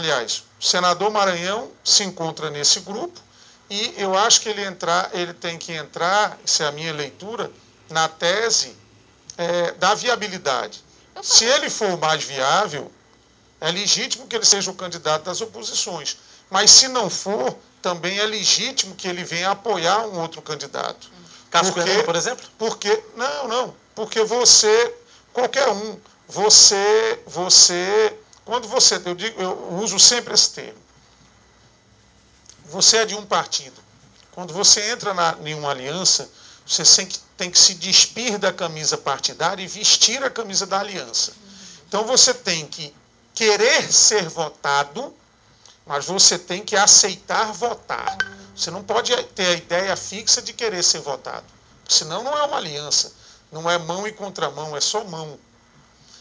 Aliás, o senador Maranhão se encontra nesse grupo e eu acho que ele tem que entrar, essa é a minha leitura, na tese da viabilidade. Se ele for o mais viável, é legítimo que ele seja o candidato das oposições. Mas se não for, também é legítimo que ele venha apoiar um outro candidato. Cássio Fernando, por exemplo? Porque, não, porque qualquer um, quando você, eu uso sempre esse termo, você é de um partido. Quando você entra em uma aliança, você tem que se despir da camisa partidária e vestir a camisa da aliança. Então você tem que querer ser votado, mas você tem que aceitar votar. Você não pode ter a ideia fixa de querer ser votado. Senão não é uma aliança. Não é mão e contramão, é só mão.